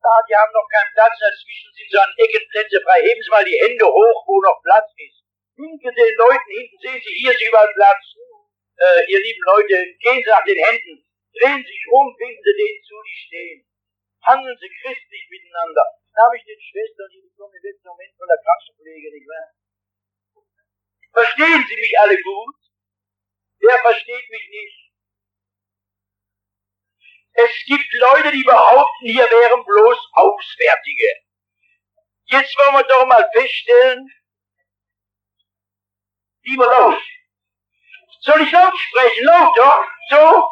Ah, die haben noch keinen Platz, dazwischen sind so an Eckenplätze frei. Heben Sie mal die Hände hoch, wo noch Platz ist. Hinter den Leuten, hinten sehen Sie, hier ist überall Platz. Ihr lieben Leute, gehen Sie nach den Händen, drehen sich rum, winken Sie denen zu, die stehen. Handeln Sie christlich miteinander. Da habe ich den Schwestern, die kommen im letzten Moment von der Krankenpflege, nicht wahr? Verstehen Sie mich alle gut? Wer versteht mich nicht? Es gibt Leute, die behaupten, hier wären bloß Auswärtige. Jetzt wollen wir doch mal feststellen, lieber laut. Soll ich laut sprechen? Laut doch? So?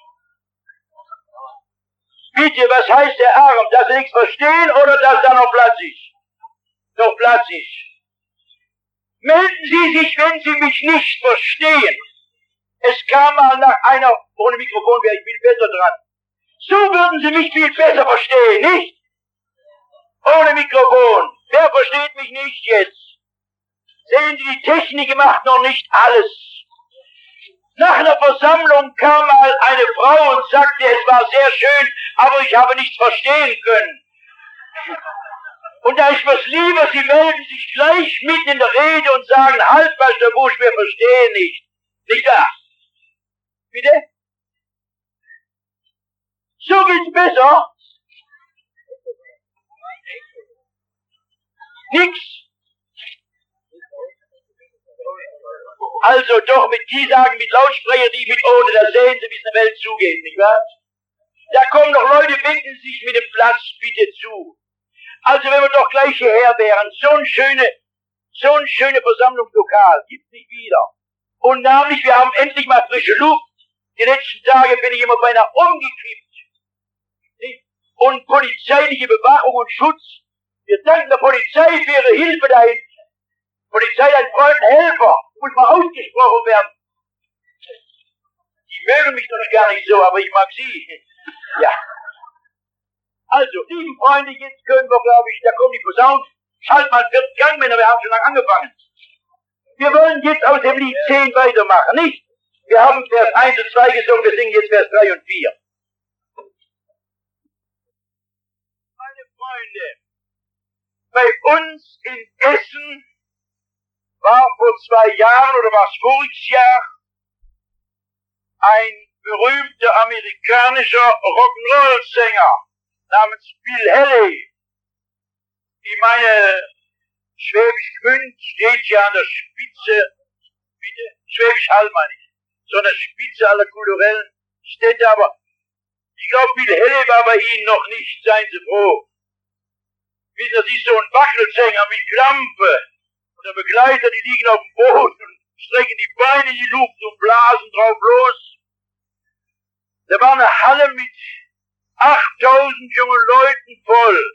Bitte, was heißt der Arm? Dass Sie nichts verstehen oder dass da noch Platz ist? Noch Platz ist. Melden Sie sich, wenn Sie mich nicht verstehen. Es kam mal nach einer, ohne Mikrofon wäre ich viel besser dran. So würden Sie mich viel besser verstehen, nicht? Ohne Mikrofon. Wer versteht mich nicht jetzt? Sehen Sie, die Technik macht noch nicht alles. Nach einer Versammlung kam mal eine Frau und sagte, es war sehr schön, aber ich habe nichts verstehen können. Und da ist was lieber, Sie melden sich gleich mitten in der Rede und sagen, halt, Pastor Busch, wir verstehen nicht. Nicht wahr? Bitte? So geht's besser. Nix. Also doch, die sagen mit Lautsprecher, die mit ohne, da sehen Sie, wie es in der Welt zugeht, nicht wahr? Da kommen noch Leute, winken sich mit dem Platz bitte zu. Also wenn wir doch gleich hierher wären, so ein schöne Versammlungslokal gibt's nicht wieder. Und namentlich, wir haben endlich mal frische Luft. Die letzten Tage bin ich immer beinahe umgekippt. Und polizeiliche Bewachung und Schutz. Wir danken der Polizei für ihre Hilfe dahin. Polizei, ein Freund, ein Helfer, muss mal ausgesprochen werden. Die mögen mich doch gar nicht so, aber ich mag sie. Ja. Also, lieben Freunde, jetzt können wir, glaube ich, da kommen die Posaunen. Schalt mal 4. Gangmänner, wir haben schon lange angefangen. Wir wollen jetzt aus dem Lied 10 weitermachen, nicht? Wir haben Vers 1 und 2 gesungen, wir singen jetzt Vers 3 und 4. Meine Freunde, bei uns in Essen war vor 2 Jahren, oder war es voriges Jahr, ein berühmter amerikanischer Rock'n'Roll-Sänger namens Bill Haley. Ich meine, Schwäbisch Gmünd steht ja an der Spitze, bitte, Schwäbisch Hall meine ich, so an der Spitze aller kulturellen Städte, aber ich glaube, Bill Haley war bei Ihnen noch nicht, seien Sie froh. Wissen Sie, das ist so ein Wackelsänger mit Klampe. Und der Begleiter, die liegen auf dem Boden und strecken die Beine in die Luft und blasen drauf los. Da war eine Halle mit 8000 jungen Leuten voll.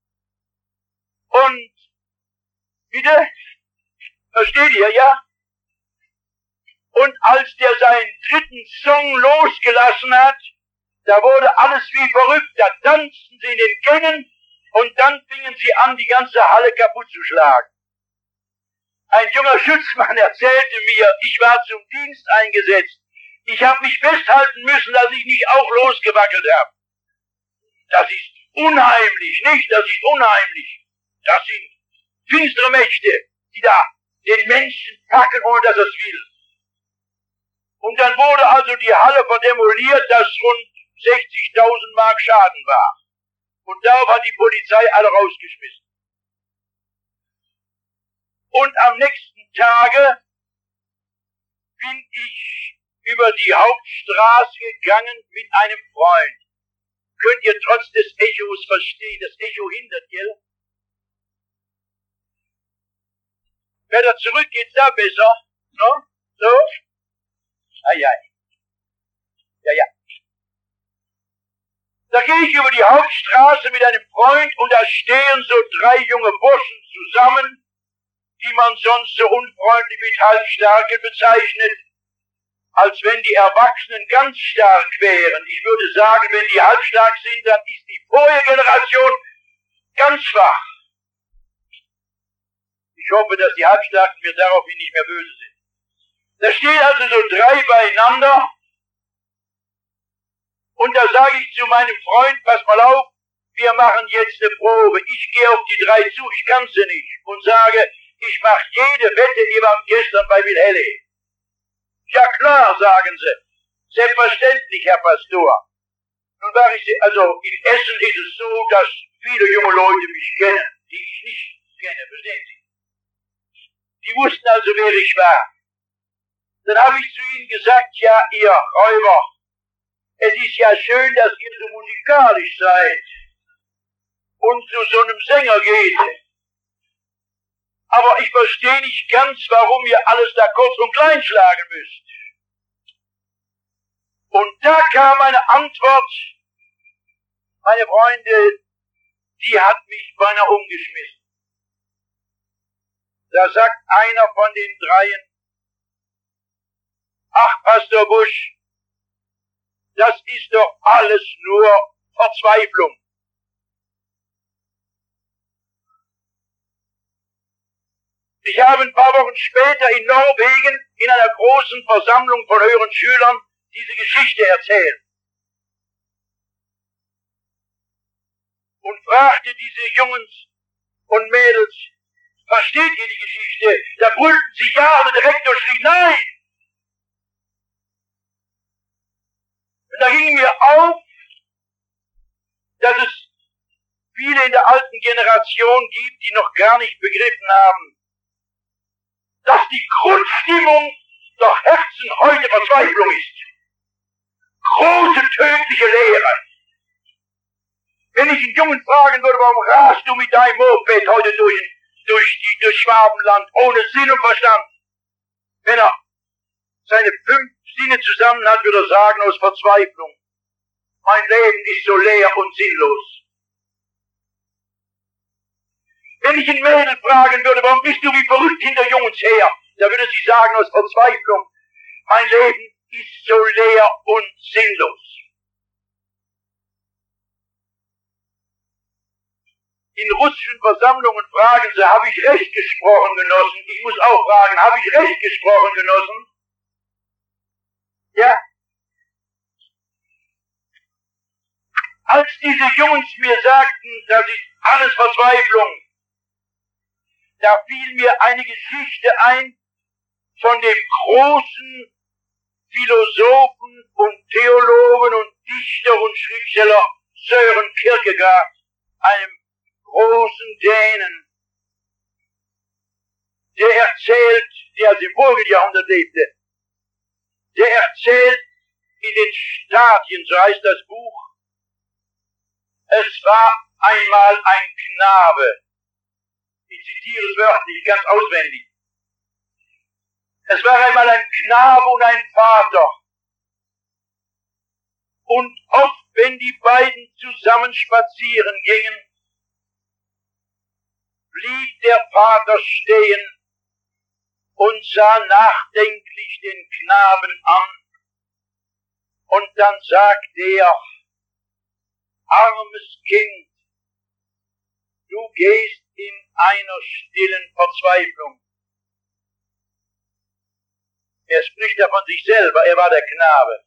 Und, bitte? Versteht ihr, ja? Und als der seinen 3. Song losgelassen hat, da wurde alles wie verrückt. Da tanzten sie in den Gängen und dann fingen sie an, die ganze Halle kaputt zu schlagen. Ein junger Schutzmann erzählte mir, ich war zum Dienst eingesetzt. Ich habe mich festhalten müssen, dass ich nicht auch losgewackelt habe. Das ist unheimlich, nicht? Das ist unheimlich. Das sind finstere Mächte, die da den Menschen packen, ohne dass er es will. Und dann wurde also die Halle verdemoliert, dass rund 60.000 Mark Schaden war. Und darauf hat die Polizei alle rausgeschmissen. Und am nächsten Tage bin ich über die Hauptstraße gegangen mit einem Freund. Könnt ihr trotz des Echos verstehen? Das Echo hindert, gell? Weiter zurück geht's da besser. No? So? Ja. Da gehe ich über die Hauptstraße mit einem Freund und da stehen so 3 junge Burschen zusammen, die man sonst so unfreundlich mit Halbstarken bezeichnet, als wenn die Erwachsenen ganz stark wären. Ich würde sagen, wenn die halbstark sind, dann ist die vorherige Generation ganz schwach. Ich hoffe, dass die Halbstarken mir daraufhin nicht mehr böse sind. Da stehen also so 3 beieinander und da sage ich zu meinem Freund, pass mal auf, wir wir machen jetzt eine Probe. Ich gehe auf die 3 zu, ich kann sie nicht. Und sage, ich mache jede Wette, die waren gestern bei Wilhelli. Ja klar, sagen sie. Selbstverständlich, Herr Pastor. Nun sage ich, also in Essen ist es so, dass viele junge Leute mich kennen, die ich nicht kenne, verstehen Sie? Die wussten also, wer ich war. Dann habe ich zu ihnen gesagt, ja, ihr Räuber, es ist ja schön, dass ihr so musikalisch seid und zu so einem Sänger geht. Aber ich verstehe nicht ganz, warum ihr alles da kurz und klein schlagen müsst. Und da kam eine Antwort, meine Freunde, die hat mich beinahe umgeschmissen. Da sagt einer von den 3, ach, Pastor Busch, das ist doch alles nur Verzweiflung. Ich habe ein paar Wochen später in Norwegen in einer großen Versammlung von euren Schülern diese Geschichte erzählt. Und fragte diese Jungs und Mädels, versteht ihr die Geschichte? Da brüllten sie ja, und der Rektor schrie nein. Und da ging mir auf, dass es viele in der alten Generation gibt, die noch gar nicht begriffen haben, dass die Grundstimmung der Herzen heute Verzweiflung ist. Große tödliche Lehre. Wenn ich einen Jungen fragen würde, warum rast du mit deinem Moped heute durch Schwabenland ohne Sinn und Verstand? Wenn er seine 5 Sinne zusammen hat, würde er sagen, aus Verzweiflung. Mein Leben ist so leer und sinnlos. Wenn ich ein Mädel fragen würde, warum bist du wie verrückt hinter Jungs her? Da würde sie sagen, aus Verzweiflung. Mein Leben ist so leer und sinnlos. In russischen Versammlungen fragen sie, habe ich recht gesprochen, Genossen? Ich muss auch fragen, habe ich recht gesprochen, Genossen? Ja. Als diese Jungs mir sagten, das ist alles Verzweiflung, da fiel mir eine Geschichte ein von dem großen Philosophen und Theologen und Dichter und Schriftsteller Søren Kierkegaard, einem großen Dänen, der erzählt, der also im vorigen Jahrhundert lebte, der erzählt in den Stadien, so heißt das Buch, es war einmal ein Knabe, ich zitiere es wörtlich, ganz auswendig, es war einmal ein Knabe und ein Vater, und oft, wenn die beiden zusammen spazieren gingen, blieb der Vater stehen und sah nachdenklich den Knaben an, und dann sagte er, armes Kind, du gehst in einer stillen Verzweiflung. Er spricht ja von sich selber, er war der Knabe.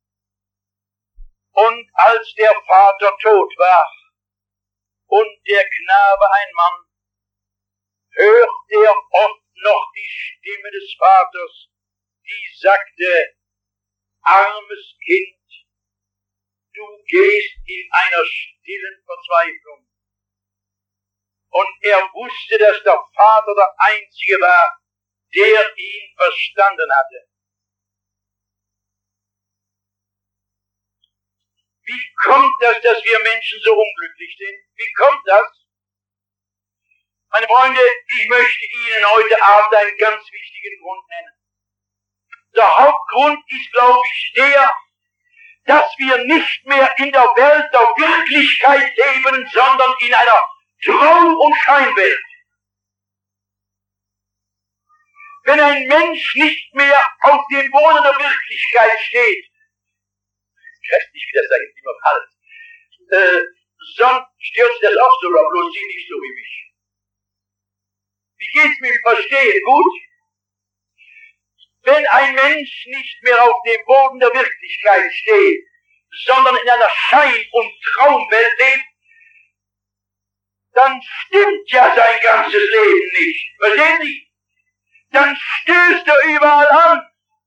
Und als der Vater tot war und der Knabe ein Mann, hört er oft noch die Stimme des Vaters, die sagte, armes Kind, du gehst in einer stillen Verzweiflung. Und er wusste, dass der Vater der Einzige war, der ihn verstanden hatte. Wie kommt das, dass wir Menschen so unglücklich sind? Wie kommt das? Meine Freunde, ich möchte Ihnen heute Abend einen ganz wichtigen Grund nennen. Der Hauptgrund ist, glaube ich, der, dass wir nicht mehr in der Welt der Wirklichkeit leben, sondern in einer Traum- und Scheinwelt. Wenn ein Mensch nicht mehr auf dem Boden der Wirklichkeit steht, ich weiß nicht, wie das da hinten immer kalt, sonst stürzt das auch so, aber bloß Sie nicht so wie mich. Wie geht's mit dem Verstehen? Gut? Wenn ein Mensch nicht mehr auf dem Boden der Wirklichkeit steht, sondern in einer Schein- und Traumwelt lebt, dann stimmt ja sein ganzes Leben nicht. Verstehen Sie? Dann stößt er überall an.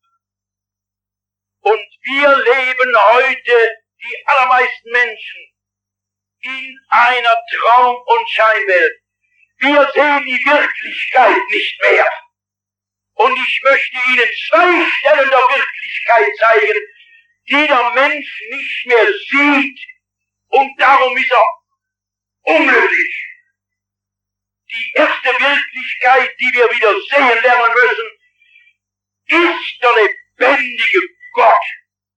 Und wir leben heute, die allermeisten Menschen, in einer Traum- und Scheinwelt. Wir sehen die Wirklichkeit nicht mehr. Und ich möchte Ihnen 2 Stellen der Wirklichkeit zeigen, die der Mensch nicht mehr sieht, und darum ist er unglücklich. Die erste Wirklichkeit, die wir wieder sehen lernen müssen, ist der lebendige Gott.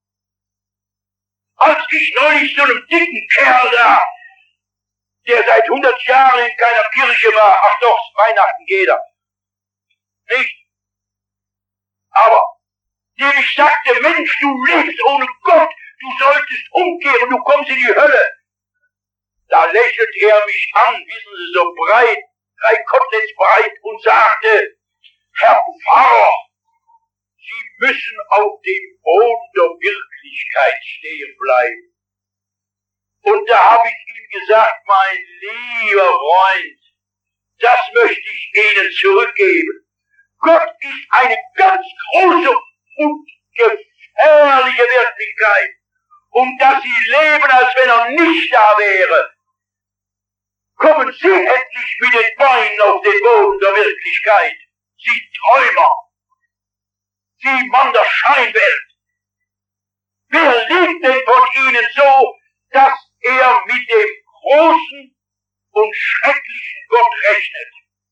Als ich neulich so einem dicken Kerl da, der seit 100 Jahren in keiner Kirche war, ach doch, Weihnachten geht er, nicht? Aber dem ich sagte, Mensch, du lebst ohne Gott, du solltest umkehren, du kommst in die Hölle. Da lächelt er mich an, wissen Sie, so breit, 3 Koteletts breit, und sagte, Herr Pfarrer, Sie müssen auf dem Boden der Wirklichkeit stehen bleiben. Und da habe ich ihm gesagt, mein lieber Freund, das möchte ich Ihnen zurückgeben. Gott ist eine ganz große und gefährliche Wirklichkeit. Und dass Sie leben, als wenn er nicht da wäre. Kommen Sie endlich mit den Beinen auf den Boden der Wirklichkeit. Sie Träumer. Sie Mann der Scheinwelt. Wer lebt denn von Ihnen so, dass er mit dem großen und schrecklichen Gott rechnet?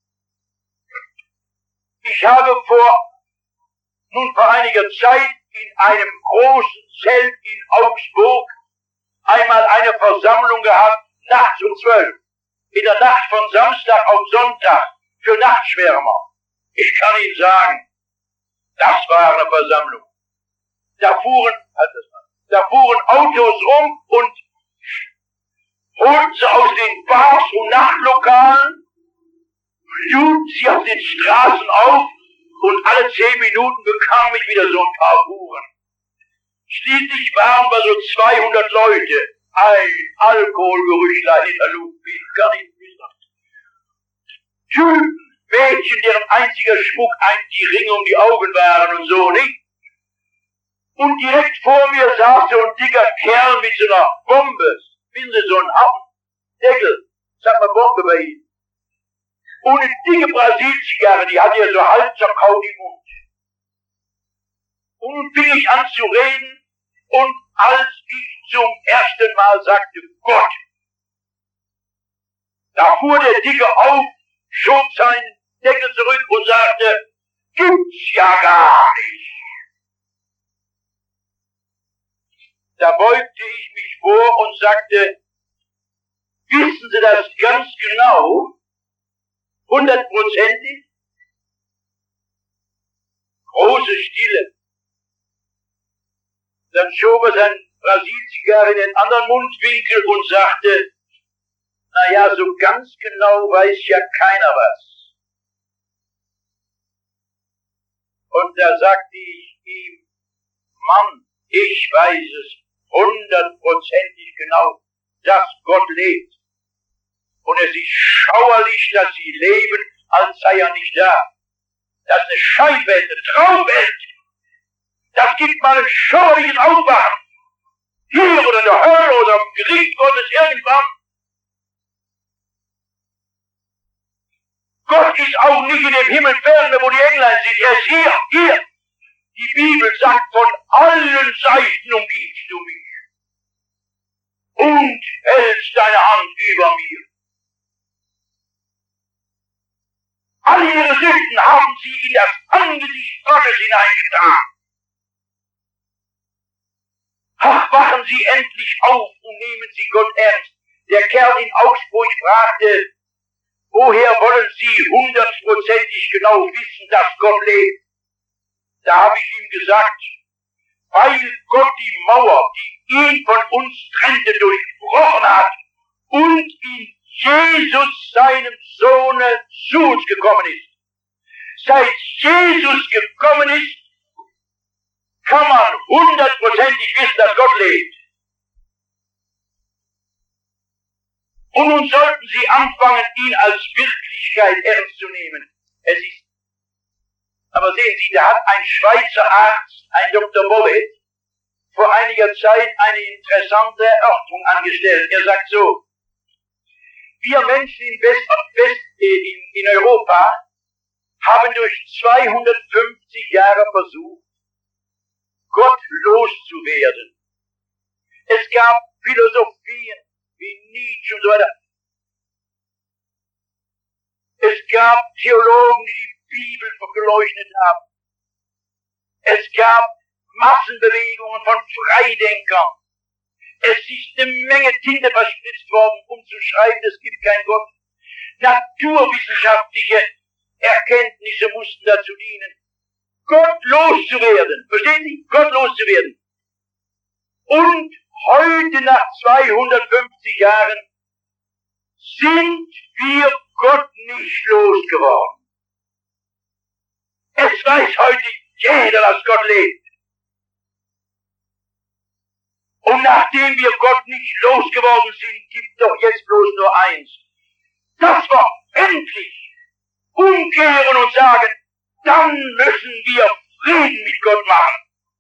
Ich habe vor einiger Zeit in einem großen Zelt in Augsburg einmal eine Versammlung gehabt, nachts um 12. In der Nacht von Samstag auf Sonntag für Nachtschwärmer. Ich kann Ihnen sagen, das war eine Versammlung. Da fuhren Autos rum und holten sie aus den Bars und Nachtlokalen, luden sie auf den Straßen auf, und alle 10 Minuten bekam ich wieder so ein paar Huren. Schließlich waren wir so 200 Leute. Ein Alkoholgerüchlein in der Luft, wie kann ich nicht sagen. Typen, Mädchen, deren einziger Schmuck die Ringe um die Augen waren und so, nicht? Und direkt vor mir saß so ein dicker Kerl mit so einer Bombe. Wissen Sie, so ein Deckel. Sag mal Bombe bei Ihnen. Und eine dicke Brasilzigarre, die hatte er so halb zerkaut im Mund. Und nun fing ich an zu reden, und als ich zum ersten Mal sagte, Gott, da fuhr der Dicke auf, schob seinen Deckel zurück und sagte, gibt's ja gar nicht. Da beugte ich mich vor und sagte, wissen Sie das ganz genau? 100%ig? Große Stille. Dann schob er seine Brasilzigarre in den anderen Mundwinkel und sagte, na ja, so ganz genau weiß ja keiner was. Und da sagte ich ihm, Mann, ich weiß es 100%ig genau, dass Gott lebt. Und es ist schauerlich, dass sie leben, als sei er nicht da. Das ist eine Scheinwelt, eine Traumwelt. Das gibt mal einen schauerlichen Aufwachen. Hier oder in der Hölle oder im Gericht Gottes irgendwann. Gott ist auch nicht in dem Himmel ferne, wo die Englein sind. Er ist hier. Die Bibel sagt, von allen Seiten umgibst du mich. Und hältst deine Hand über mir. Alle ihre Sünden haben sie in das Angesicht Gottes hineingetan. Ach, wachen Sie endlich auf und nehmen Sie Gott ernst. Der Kerl in Augsburg fragte, woher wollen Sie 100%ig genau wissen, dass Gott lebt? Da habe ich ihm gesagt, weil Gott die Mauer, die ihn von uns trennte, durchbrochen hat und in Jesus, seinem Sohne, zu uns gekommen ist. Seit Jesus gekommen ist, kann man 100%ig wissen, dass Gott lebt. Und nun sollten Sie anfangen, ihn als Wirklichkeit ernst zu nehmen. Es ist, aber sehen Sie, da hat ein Schweizer Arzt, ein Dr. Bovet, vor einiger Zeit eine interessante Erörterung angestellt. Er sagt so, wir Menschen in Europa haben durch 250 Jahre versucht, Gott loszuwerden. Es gab Philosophien wie Nietzsche und so weiter. Es gab Theologen, die die Bibel verleugnet haben. Es gab Massenbewegungen von Freidenkern. Es ist eine Menge Tinte verspritzt worden, um zu schreiben, es gibt keinen Gott. Naturwissenschaftliche Erkenntnisse mussten dazu dienen, Gott loszuwerden. Verstehen Sie? Gott loszuwerden. Und heute, nach 250 Jahren, sind wir Gott nicht losgeworden. Es weiß heute jeder, dass Gott lebt. Und nachdem wir Gott nicht losgeworden sind, gibt doch jetzt bloß nur eins. Dass wir endlich umkehren und sagen, dann müssen wir Frieden mit Gott machen.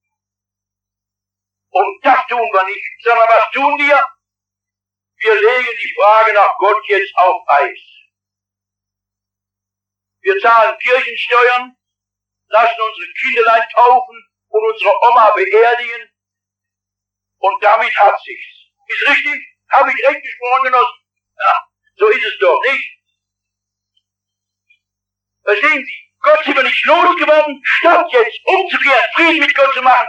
Und das tun wir nicht, sondern was tun wir? Wir legen die Frage nach Gott jetzt auf Eis. Wir zahlen Kirchensteuern, lassen unsere Kinderlein taufen und unsere Oma beerdigen. Und damit hat sich's. Ist richtig? Habe ich recht gesprochen, Genossen? Ja, so ist es doch, nicht? Verstehen Sie? Gott sind wir nicht losgeworden, statt jetzt umzukehren, Frieden mit Gott zu machen.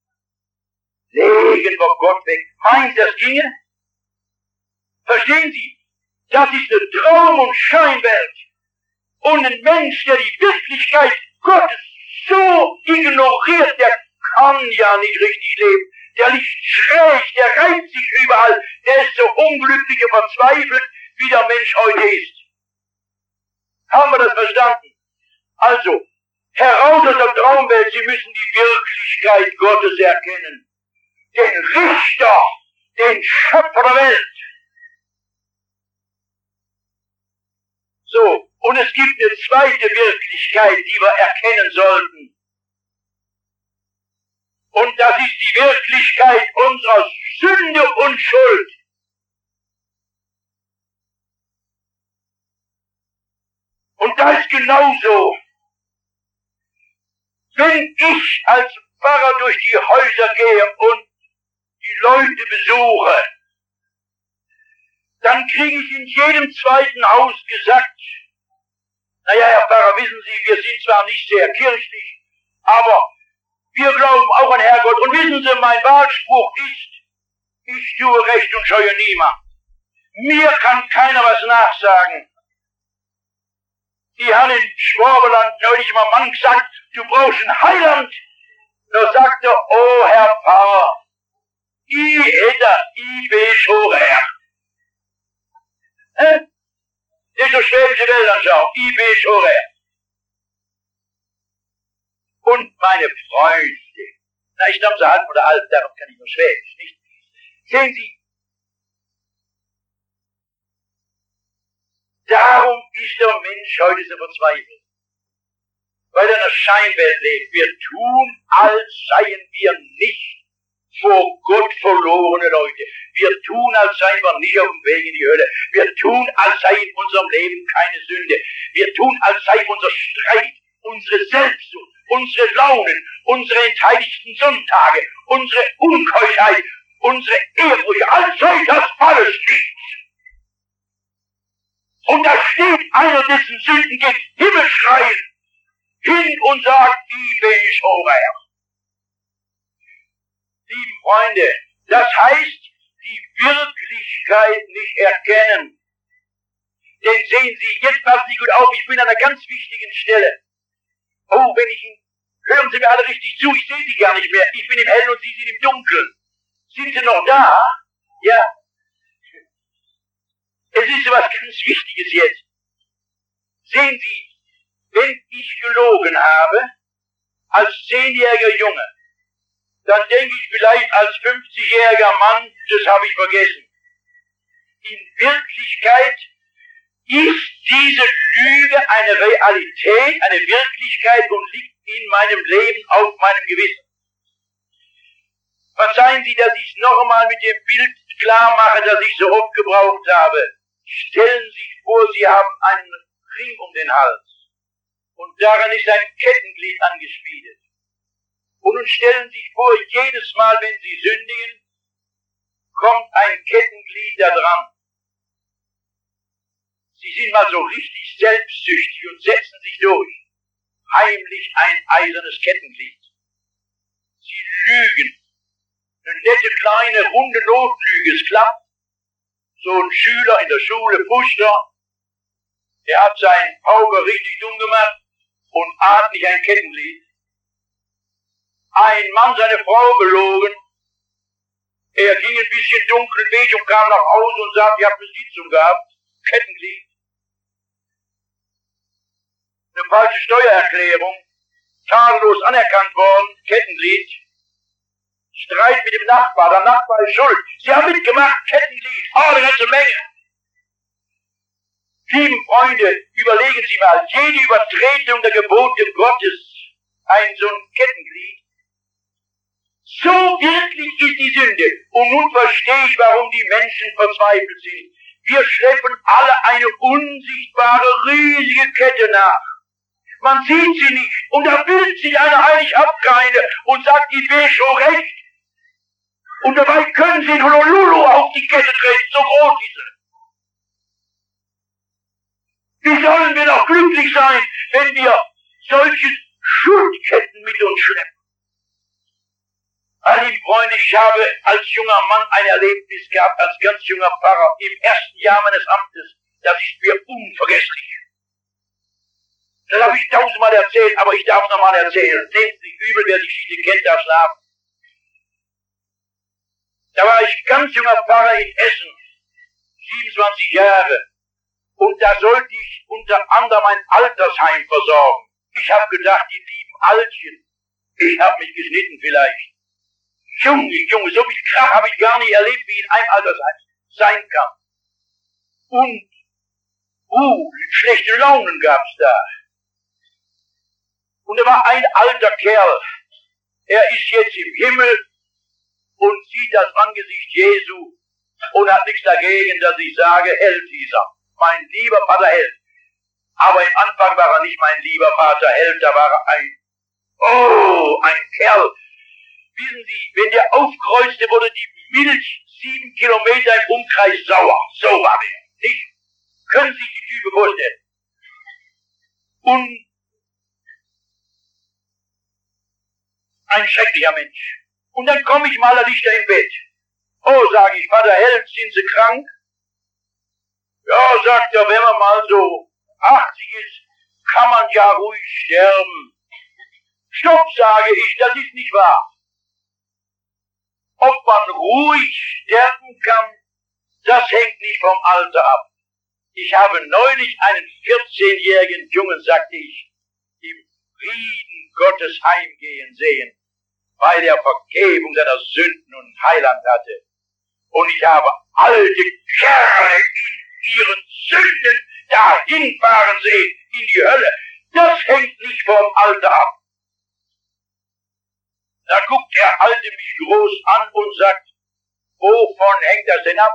Legen wir Gott weg. Meint das ginge? Verstehen Sie? Das ist eine Traum- und Scheinwelt. Und ein Mensch, der die Wirklichkeit Gottes so ignoriert, der kann ja nicht richtig leben. Der liegt schräg, der reibt sich überall, der ist so unglücklich und verzweifelt, wie der Mensch heute ist. Haben wir das verstanden? Also, heraus aus der Traumwelt, Sie müssen die Wirklichkeit Gottes erkennen. Den Richter, den Schöpfer der Welt. So, und es gibt eine zweite Wirklichkeit, die wir erkennen sollten. Und das ist die Wirklichkeit unserer Sünde und Schuld. Und das ist genauso. Wenn ich als Pfarrer durch die Häuser gehe und die Leute besuche, dann kriege ich in jedem zweiten Haus gesagt, naja, Herr Pfarrer, wissen Sie, wir sind zwar nicht sehr kirchlich, aber wir glauben auch an Herrgott. Und wissen Sie, mein Wahlspruch ist, ich tue Recht und scheue niemand. Mir kann keiner was nachsagen. Die haben in Schwabenland neulich mal Mann gesagt, du brauchst einen Heiland. Da sagte, oh Herr Pfarrer, ich bin schon recht. Das ist so schwäbische Weltanschauung, ich bin schon recht. Und meine Freunde, na, ich stamme so halb oder halb, darum kann ich nur Schwäbisch, nicht? Sehen Sie, darum ist der Mensch heute so verzweifelt. Weil er in einer Scheinwelt lebt. Wir tun, als seien wir nicht vor Gott verlorene Leute. Wir tun, als seien wir nicht auf dem Weg in die Hölle. Wir tun, als sei in unserem Leben keine Sünde. Wir tun, als sei unser Streit, unsere Selbstsucht, unsere Launen, unsere entheiligten Sonntage, unsere Unkeuschheit, unsere Ehebrüche, als sei das alles nichts. Und da steht einer, dessen Sünden gen Himmel schreien, hin und sagt, ich bin schon recht. Lieben Freunde, das heißt, die Wirklichkeit nicht erkennen. Denn sehen Sie, jetzt passen Sie gut auf, ich bin an einer ganz wichtigen Stelle. Oh, hören Sie mir alle richtig zu, ich sehe Sie gar nicht mehr. Ich bin im Hellen und Sie sind im Dunkeln. Sind Sie noch da? Ja. Es ist so was ganz Wichtiges jetzt. Sehen Sie, wenn ich gelogen habe, als 10-jähriger Junge, dann denke ich vielleicht als 50-jähriger Mann, das habe ich vergessen. in Wirklichkeit ist diese Lüge eine Realität, eine Wirklichkeit und liegt in meinem Leben auf meinem Gewissen. Verzeihen Sie, dass ich es noch einmal mit dem Bild klar mache, das ich so oft gebraucht habe. Stellen Sie sich vor, Sie haben einen Ring um den Hals und daran ist ein Kettenglied angeschmiedet. Und nun stellen Sie sich vor, jedes Mal, wenn Sie sündigen, kommt ein Kettenglied da dran. Sie sind mal so richtig selbstsüchtig und setzen sich durch. Heimlich ein eisernes Kettenglied. Sie lügen. Eine nette kleine runde Notlüge, es klappt. So ein Schüler in der Schule, Puster, der hat seinen Pauker richtig dumm gemacht und ahnt nicht ein Kettenglied. Ein Mann seine Frau belogen. Er ging ein bisschen dunklen Weg und kam nach Hause und sagte, ich habe eine Sitzung gehabt. Kettenglied. Eine falsche Steuererklärung. Tadellos anerkannt worden. Kettenglied. Streit mit dem Nachbar. Der Nachbar ist schuld. Sie haben mitgemacht. Kettenglied. Oh, eine ganze Menge. Lieben Freunde, überlegen Sie mal, jede Übertretung der Gebote Gottes, ein so ein Kettenglied. So wirklich ist die Sünde. Und nun verstehe ich, warum die Menschen verzweifelt sind. Wir schleppen alle eine unsichtbare, riesige Kette nach. Man sieht sie nicht. Und da bildet sich einer heilig abkeine und sagt, ich wäre schon recht. Und dabei können sie in Honolulu auf die Kette treten, so groß ist sie. Wie sollen wir noch glücklich sein, wenn wir solche Schuldketten mit uns schleppen? Liebe Freunde, ich habe als junger Mann ein Erlebnis gehabt, als ganz junger Pfarrer, im ersten Jahr meines Amtes. Das ist mir unvergesslich. Das habe ich 1000-mal erzählt, aber ich darf es nochmal erzählen. Nehmt sich übel, wer die Geschichte kennt, darf schlafen. Da war ich ganz junger Pfarrer in Essen, 27 Jahre. Und da sollte ich unter anderem ein Altersheim versorgen. Ich habe gedacht, die lieben Altchen. Ich habe mich geschnitten vielleicht. Junge, so viel Krach habe ich gar nicht erlebt, wie in einem Altersheim sein kann. Und, schlechte Launen gab's da. Und da war ein alter Kerl. Er ist jetzt im Himmel und sieht das Angesicht Jesu und hat nichts dagegen, dass ich sage, Held hieß er. Mein lieber Vater Held. Aber im Anfang war er nicht mein lieber Vater Held, da war er ein Kerl. Wissen Sie, wenn der aufkreuzte, wurde die Milch 7 Kilometer im Umkreis sauer. So war der. Nicht? Können Sie sich die Typen vorstellen? Und ein schrecklicher Mensch. Und dann komme ich mal Lichter im Bett. Oh, sage ich, Vater Held, sind Sie krank? Ja, sagt er, wenn man mal so 80 ist, kann man ja ruhig sterben. Stopp, sage ich, das ist nicht wahr. Ob man ruhig sterben kann, das hängt nicht vom Alter ab. Ich habe neulich einen 14-jährigen Jungen, sagte ich, im Frieden Gottes heimgehen sehen, weil er Vergebung seiner Sünden und Heiland hatte. Und ich habe alte Kerle in ihren Sünden dahin fahren sehen, in die Hölle. Das hängt nicht vom Alter ab. Da guckt der Alte mich groß an und sagt, wovon hängt das denn ab?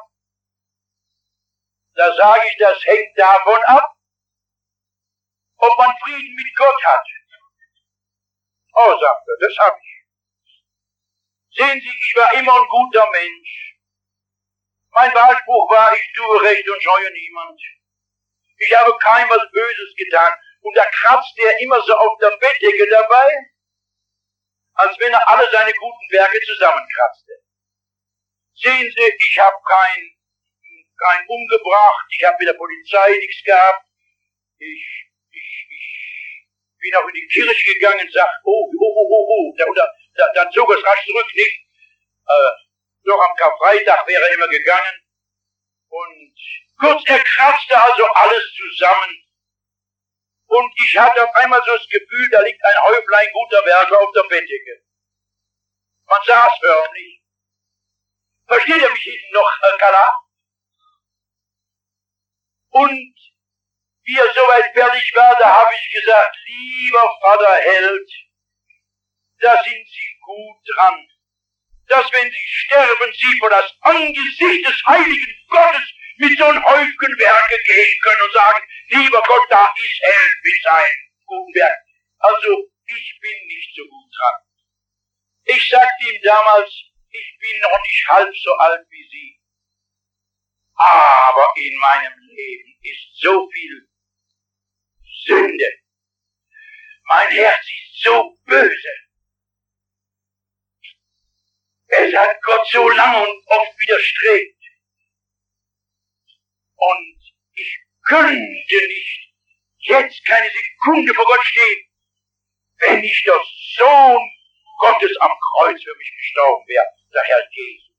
Da sage ich, das hängt davon ab, ob man Frieden mit Gott hat. Oh, sagt er, das habe ich. Sehen Sie, ich war immer ein guter Mensch. Mein Wahlspruch war, ich tue Recht und scheue niemand. Ich habe keinem was Böses getan. Und da kratzt er immer so auf der Bettdecke dabei, als wenn er alle seine guten Werke zusammenkratzte. Sehen Sie, ich habe keinen umgebracht, ich habe mit der Polizei nichts gehabt. Ich bin auch in die Kirche gegangen und sag, dann zog es rasch zurück, nicht? Doch am Karfreitag wäre er immer gegangen. Und kurz, er kratzte also alles zusammen. Und ich hatte auf einmal so das Gefühl, da liegt ein Häuflein guter Werke auf der Bettdecke. Man sah es förmlich. Versteht ihr mich hinten noch, Kala? Und wie er soweit fertig war, da habe ich gesagt, lieber Vater Held, da sind Sie gut dran, dass wenn Sie sterben, Sie vor das Angesicht des heiligen Gottes mit so einem Häufchen Werke gehen können und sagen, lieber Gott, da ist Held mit seinem guten Werk. Also, ich bin nicht so gut dran. Ich sagte ihm damals, ich bin noch nicht halb so alt wie Sie. Aber in meinem Leben ist so viel Sünde. Mein Herz ist so böse. Es hat Gott so lange und oft widerstrebt. Und ich könnte nicht jetzt keine Sekunde vor Gott stehen, wenn nicht der Sohn Gottes am Kreuz für mich gestorben wäre, der Herr Jesus.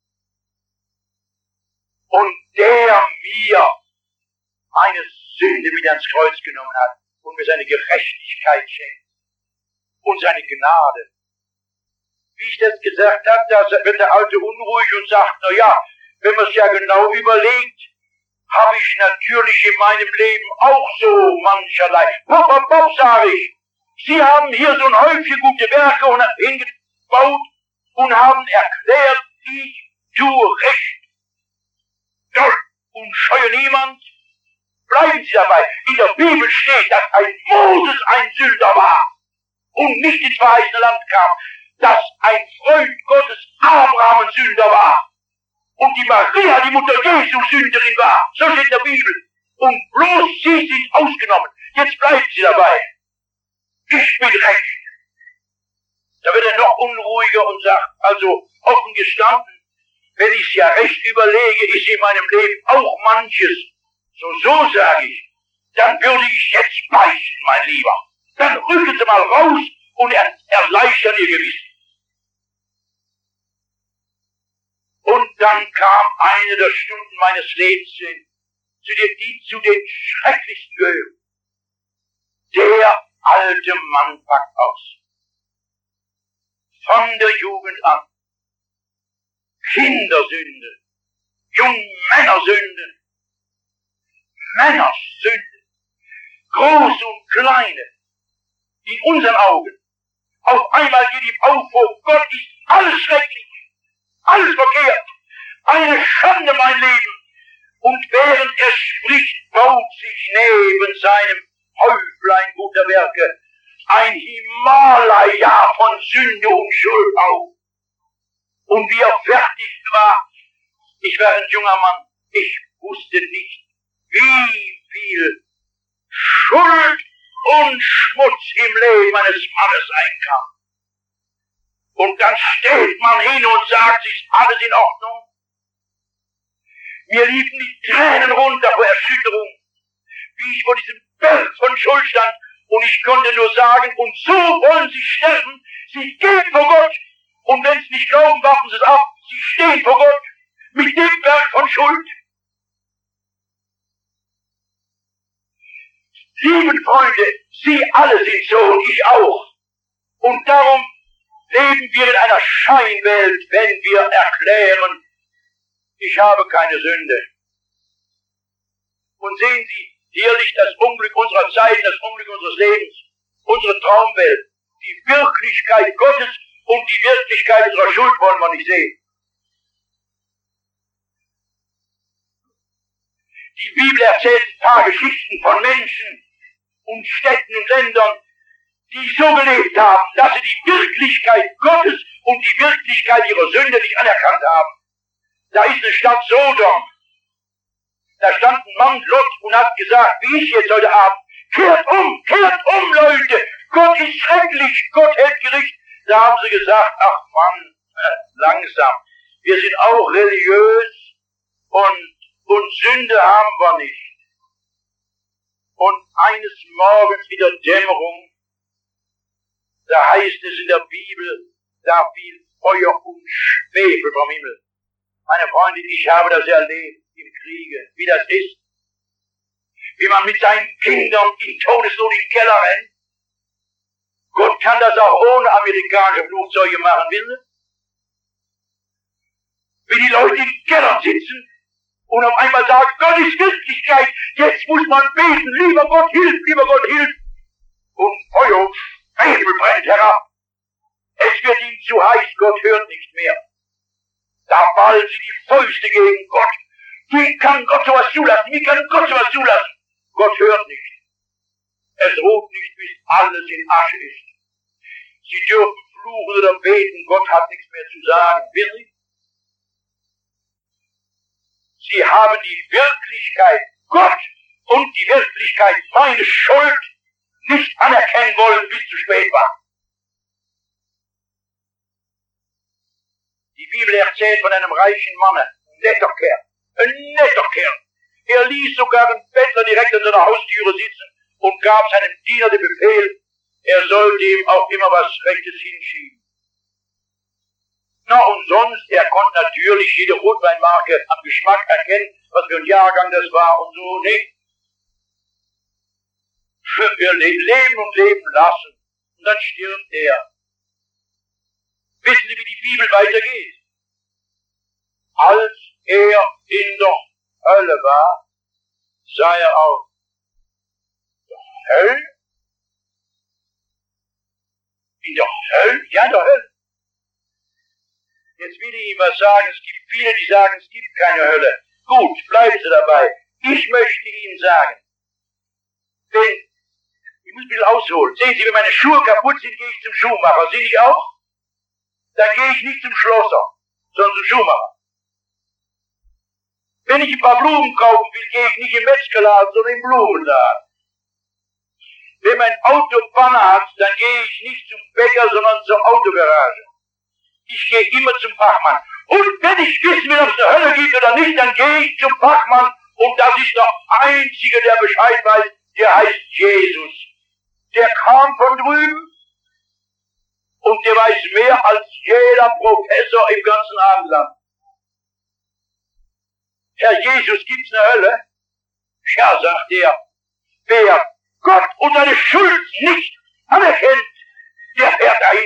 Und der mir meine Sünde mit ans Kreuz genommen hat und mir seine Gerechtigkeit schenkt und seine Gnade. Wie ich das gesagt habe, da wird der Alte unruhig und sagt, na ja, wenn man es ja genau überlegt, habe ich natürlich in meinem Leben auch so mancherlei. Pop, sage ich, Sie haben hier so ein Häufchen gute Werke und hingebaut und haben erklärt, ich tue recht. Doll und scheue niemand. Bleiben Sie dabei. In der Bibel steht, dass ein Moses ein Sünder war und nicht ins verheißene Land kam. Dass ein Freund Gottes Abraham ein Sünder war. Und die Maria, die Mutter Jesu, Sünderin war. So steht in der Bibel. Und bloß Sie sind ausgenommen. Jetzt bleiben Sie dabei. Ich bin recht. Da wird er noch unruhiger und sagt, also offen gestanden, wenn ich es ja recht überlege, ist in meinem Leben auch manches. So sage ich, dann würde ich jetzt beichten, mein Lieber. Dann rücken Sie mal raus und erleichtern Ihr Gewissen. Und dann kam eine der Stunden meines Lebens hin, zu den schrecklichsten gehören. Der alte Mann packt aus. Von der Jugend an. Kindersünde, Jungmännersünde, Männersünde, große und kleine, in unseren Augen. Auf einmal geht ihm auf, vor Gott ist alles schrecklich, alles verkehrt, eine Schande mein Leben. Und während er spricht, baut sich neben seinem Häuflein guter Werke ein Himalaya von Sünde und Schuld auf. Und wie er fertig war, ich war ein junger Mann, ich wusste nicht, wie viel Schuld und Schmutz im Leben meines Mannes einkam. Und dann steht man hin und sagt, ist alles in Ordnung? Mir liefen die Tränen runter vor Erschütterung, wie ich vor diesem Berg von Schuld stand, und ich konnte nur sagen, und so wollen Sie sterben, Sie gehen vor Gott, und wenn Sie nicht glauben, warten Sie es ab, Sie stehen vor Gott, mit dem Berg von Schuld. Lieben Freunde, Sie alle sind so und ich auch. Und darum leben wir in einer Scheinwelt, wenn wir erklären, ich habe keine Sünde. Und sehen Sie, hier liegt das Unglück unserer Zeit, das Unglück unseres Lebens, unsere Traumwelt. Die Wirklichkeit Gottes und die Wirklichkeit unserer Schuld wollen wir nicht sehen. Die Bibel erzählt ein paar Geschichten von Menschen und Städten und Ländern, die so gelebt haben, dass sie die Wirklichkeit Gottes und die Wirklichkeit ihrer Sünde nicht anerkannt haben. Da ist eine Stadt Sodom. Da stand ein Mann, Lot, und hat gesagt, wie ich jetzt heute Abend, kehrt um, Leute, Gott ist schrecklich, Gott hält Gericht. Da haben sie gesagt, ach Mann, langsam, wir sind auch religiös und Sünde haben wir nicht. Und eines Morgens in der Dämmerung, da heißt es in der Bibel, da fiel Feuer und Schwefel vom Himmel. Meine Freunde, ich habe das erlebt im Kriege, wie das ist. Wie man mit seinen Kindern in Todesnot in den Keller rennt. Gott kann das auch ohne amerikanische Flugzeuge machen, wissen Sie? Wie die Leute in den Kellern sitzen und auf einmal sagt, Gott ist Wirklichkeit, jetzt muss man beten, lieber Gott, hilf. Und Feuer und Schwefel brennt herab. Es wird ihm zu heiß, Gott hört nicht mehr. Da ballen sie die Fäuste gegen Gott. Wie kann Gott sowas zulassen? Gott hört nicht. Es ruht nicht, bis alles in Asche ist. Sie dürfen fluchen oder beten, Gott hat nichts mehr zu sagen. Wirklich? Sie haben die Wirklichkeit, Gott und die Wirklichkeit, meine Schuld, nicht anerkennen wollen, bis zu spät war. Die Bibel erzählt von einem reichen Mann, ein netter Kerl. Er ließ sogar einen Bettler direkt an seiner Haustüre sitzen und gab seinem Diener den Befehl, er sollte ihm auch immer was Rechtes hinschieben. Na und sonst, er konnte natürlich jede Rotweinmarke am Geschmack erkennen, was für ein Jahrgang das war und so, nicht? Wir leben und leben lassen. Und dann stirbt er. Wissen Sie, wie die Bibel weitergeht? Als er in der Hölle war, sah er auf. Hölle? In der Hölle? Ja, in der Hölle. Jetzt will ich Ihnen was sagen. Es gibt viele, die sagen, es gibt keine Hölle. Gut, bleiben Sie dabei. Ich möchte Ihnen sagen, denn ich muss ein bisschen ausholen. Sehen Sie, wenn meine Schuhe kaputt sind, gehe ich zum Schuhmacher. Sie nicht auch? Dann gehe ich nicht zum Schlosser, sondern zum Schuhmacher. Wenn ich ein paar Blumen kaufen will, gehe ich nicht im Metzgerladen, sondern im Blumenladen. Wenn mein Auto Panne hat, dann gehe ich nicht zum Bäcker, sondern zur Autogarage. Ich gehe immer zum Fachmann. Und wenn ich wissen will, ob es eine Hölle gibt oder nicht, dann gehe ich zum Fachmann. Und das ist der Einzige, der Bescheid weiß, der heißt Jesus. Der kam von drüben und der weiß mehr als jeder Professor im ganzen Abendland. Herr Jesus, gibt's eine Hölle? Ja, sagt er, wer Gott und seine Schuld nicht anerkennt, der fährt dahin.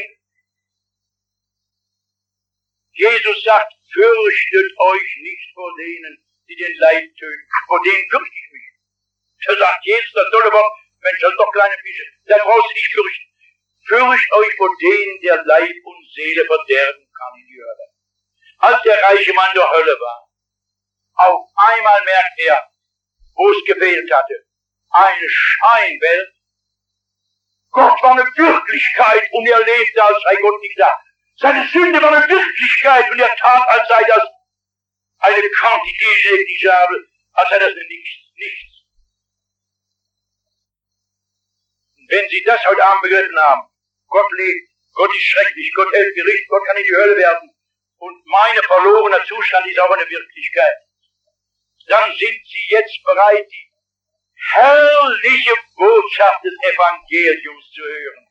Jesus sagt, fürchtet euch nicht vor denen, die den Leib töten. Vor denen fürchte ich mich. Da sagt Jesus, das tolle Wort, Mensch, das sind doch kleine Fische, da brauchst du nicht fürchten. Fürcht euch vor denen, der Leib und Seele verderben kann in die Hölle. Als der reiche Mann der Hölle war, auf einmal merkt er, wo es gefehlt hatte. Eine Scheinwelt. Gott war eine Wirklichkeit und er lebte, als sei Gott nicht da. Seine Sünde war eine Wirklichkeit und er tat, als sei das eine Quantität negligible, als sei das nichts. Und wenn Sie das heute Abend begriffen haben, Gott lebt, Gott ist schrecklich, Gott hält Gericht, Gott kann in die Hölle werfen und mein verlorener Zustand ist auch eine Wirklichkeit, dann sind Sie jetzt bereit, die herrliche Botschaft des Evangeliums zu hören.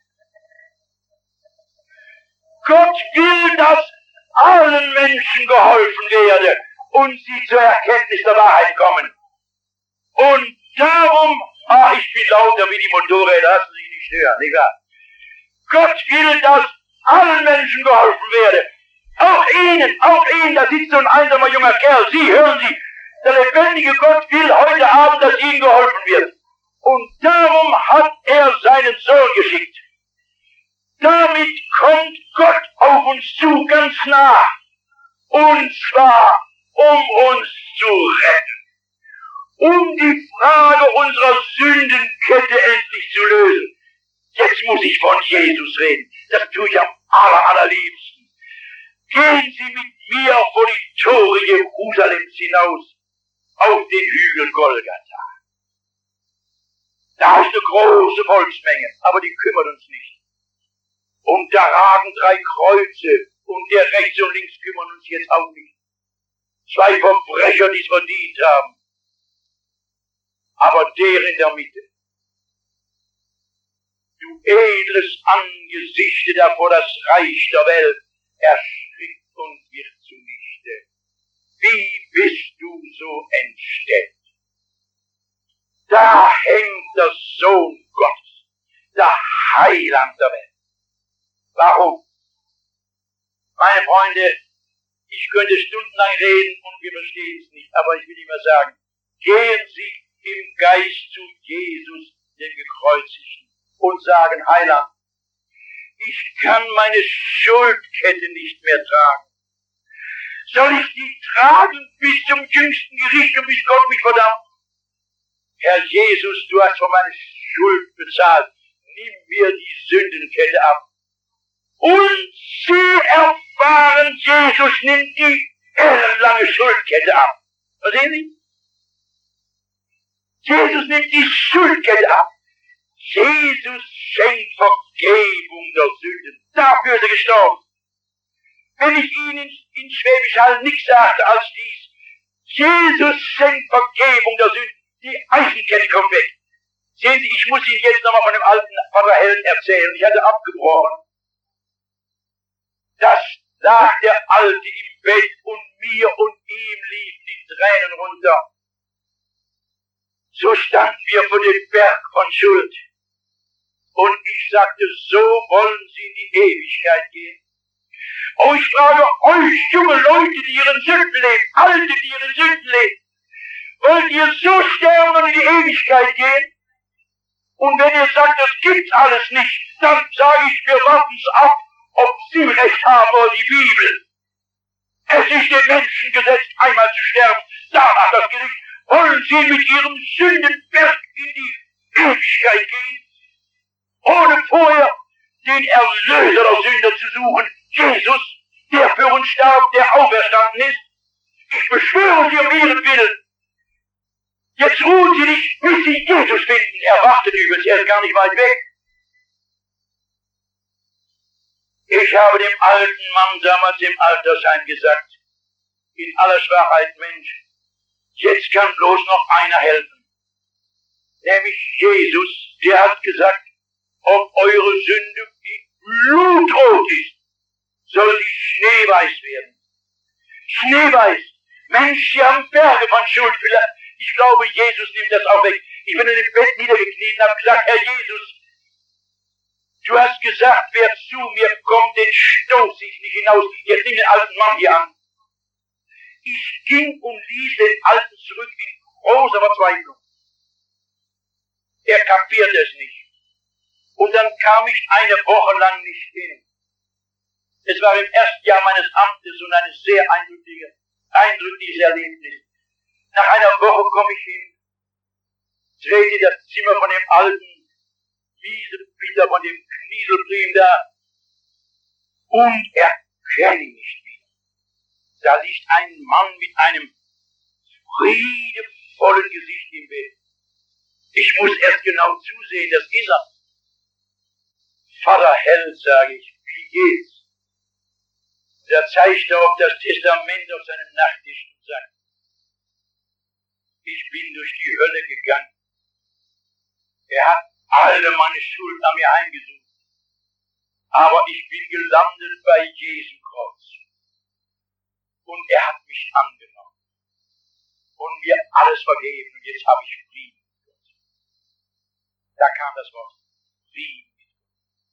Gott will, dass allen Menschen geholfen werde und sie zur Erkenntnis der Wahrheit kommen. Und darum, ich bin lauter wie die Motorräder, lassen Sie sich nicht stören, nicht wahr? Gott will, dass allen Menschen geholfen werde. Auch Ihnen, da sitzt so ein einsamer junger Kerl, Sie, hören Sie, der lebendige Gott will heute Abend, dass Ihnen geholfen wird. Und darum hat er seinen Sohn geschickt. Damit kommt Gott auf uns zu, ganz nah. Und zwar, um uns zu retten. Um die Frage unserer Sündenkette endlich zu lösen. Jetzt muss ich von Jesus reden. Das tue ich am allerliebsten. Gehen Sie mit mir vor die Tore Jerusalems hinaus, auf den Hügel Golgatha. Da ist eine große Volksmenge, aber die kümmert uns nicht. Und da ragen 3 Kreuze, und der rechts und links kümmern uns jetzt auch nicht. 2 Verbrecher, die es verdient haben. Aber der in der Mitte. Du edles Angesichte, der vor das Reich der Welt erschrickt und wird zunichte. Wie bist du so entstellt? Da hängt der Sohn Gottes, der Heiland der Welt. Warum? Meine Freunde, Ich könnte stundenlang reden und wir verstehen es nicht, aber ich will Ihnen mal sagen, gehen Sie im Geist zu Jesus, dem Gekreuzigten, und sagen, Heiland, ich kann meine Schuldkette nicht mehr tragen. Soll ich die tragen bis zum jüngsten Gericht und bis Gott mich verdammt? Herr Jesus, du hast für meine Schuld bezahlt. Nimm mir die Sündenkette ab. Und sie erfahren, Jesus nimmt die ellenlange Schuldkette ab. Verstehen Sie? Jesus nimmt die Schuldkette ab. Jesus schenkt Vergebung der Sünden. Dafür ist er gestorben. Wenn ich Ihnen in Schwäbisch Hall nichts sagte als dies, Jesus schenkt Vergebung der Sünden. Die Eichenkette kommt weg. Sehen Sie, ich muss Ihnen jetzt nochmal von dem alten Pfarrer Held erzählen. Ich hatte abgebrochen. Das lag der Alte im Bett und mir und ihm liefen die Tränen runter. So standen wir vor dem Berg von Schuld. Und ich sagte, so wollen Sie in die Ewigkeit gehen. Oh, ich frage euch, junge Leute, die ihren Sünden leben, Alte, die ihren Sünden leben, wollt ihr so sterben und in die Ewigkeit gehen? Und wenn ihr sagt, das gibt's alles nicht, dann sage ich, wir warten's ab, ob Sie recht haben oder die Bibel. Es ist dem Menschen gesetzt, einmal zu sterben, danach das Gericht. Wollen Sie mit Ihrem Sündenberg in die Ewigkeit gehen, ohne vorher den Erlöser der Sünder zu suchen, Jesus, der für uns starb, der auferstanden ist? Ich beschwöre Sie um Ihren Willen. Jetzt ruhen Sie nicht, bis Sie Jesus finden. Er wartet übrigens, er ist gar nicht weit weg. Ich habe dem alten Mann damals im Altersheim gesagt, in aller Schwachheit, Mensch, jetzt kann bloß noch einer helfen. Nämlich Jesus, der hat gesagt, ob eure Sünde blutrot ist, soll sie schneeweiß werden. Schneeweiß. Mensch, Sie haben Berge von Schuld. Ich glaube, Jesus nimmt das auch weg. Ich bin in dem Bett niedergekniet und habe gesagt, Herr Jesus, du hast gesagt, wer zu mir kommt, den stoße ich nicht hinaus. Jetzt nimm den alten Mann hier an. Ich ging und ließ den Alten zurück in großer Verzweiflung. Er kapierte es nicht. Und dann kam ich eine Woche lang nicht hin. Es war im ersten Jahr meines Amtes und ein sehr eindrückliches Erlebnis. Nach einer Woche komme ich hin, trete das Zimmer von dem alten Wiesenbitter, von dem Knieselprim da, und erkenne ihn nicht wieder. Da liegt ein Mann mit einem friedevollen Gesicht im Bett. Ich muss erst genau zusehen, das ist er. Vater Held, sage ich, wie geht's? Da zeigt er auf das Testament auf seinem Nachttisch und sagt, ich bin durch die Hölle gegangen. Er hat alle meine Schuld an mir heimgesucht. Aber ich bin gelandet bei Jesu Kreuz. Und er hat mich angenommen. Und mir alles vergeben. Und jetzt habe ich Frieden mit Gott. Da kam das Wort Frieden mit Gott.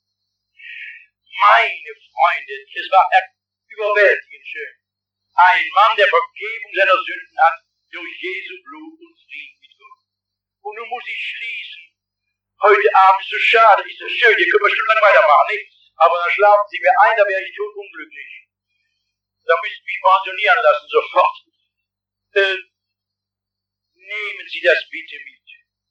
Meine Freunde, es war überwältigend schön. Ein Mann, der Vergebung seiner Sünden hat, durch Jesu Blut und Frieden mit Gott. Und nun muss ich schließen. Heute Abend ist so schade, ist so schön, hier können wir stundenlang weitermachen, nicht? Aber dann schlafen Sie mir ein, da wäre ich totunglücklich. Da müssten Sie mich pensionieren lassen, sofort. Nehmen Sie das bitte mit.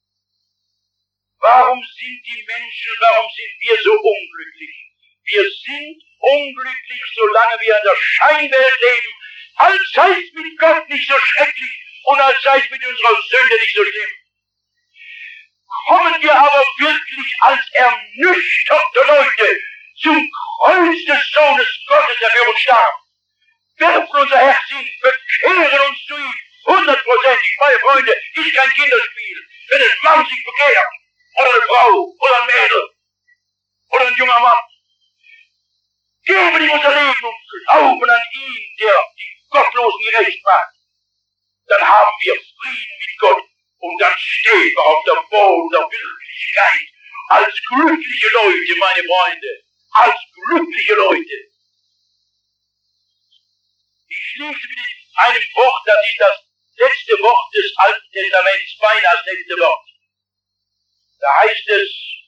Warum sind die Menschen, warum sind wir so unglücklich? Wir sind unglücklich, solange wir in der Scheinwelt leben, als sei es mit Gott nicht so schrecklich und als sei es mit unserer Sünde nicht so schlimm. Kommen wir aber wirklich als ernüchterte Leute zum Kreuz des Sohnes Gottes, der für uns starb, werfen unser Herz hin, bekehren uns zu ihm, 100%ig, meine Freunde, ist kein Kinderspiel. Wenn ein Mann sich bekehrt, oder eine Frau, oder ein Mädel, oder ein junger Mann, geben ihm unser Leben und glauben an ihn, der die Gottlosen gerecht macht, dann haben wir Frieden mit Gott und dann stehen wir auf dem Boden der Wirklichkeit als glückliche Leute, meine Freunde, als glückliche Leute. Ich schließe mit einem Wort, das ist das letzte Wort des Alten Testaments, beinahe das letzte Wort. Da heißt es,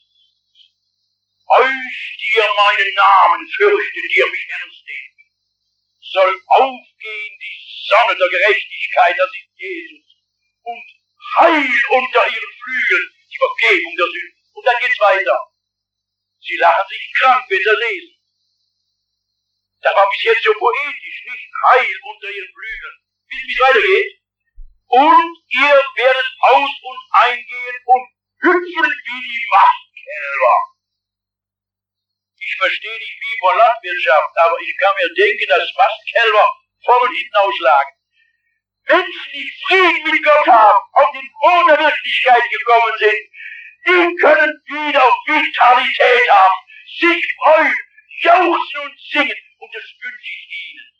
euch, die ihr meinen Namen fürchtet, die ihr mich ernst nehmt, soll aufgehen die Sonne der Gerechtigkeit, das ist Jesus, und Heil unter ihren Flügeln, die Vergebung der Sünden. Und dann geht's weiter. Sie lachen sich krank, wenn sie lesen. Das war bis jetzt so poetisch, nicht Heil unter ihren Flügeln. Bis es weitergeht. Und ihr werdet aus und eingehen und hüpfen wie die Mastkälber. Ich verstehe nicht wie von Landwirtschaft, aber ich kann mir denken, dass Mastkälber vorne und hinten auslagen. Menschen, die Frieden mit Gott haben, auf den Boden der Wirklichkeit gekommen sind, die können wieder Vitalität haben, sich freuen, jauchzen und singen. Und das wünsche ich Ihnen.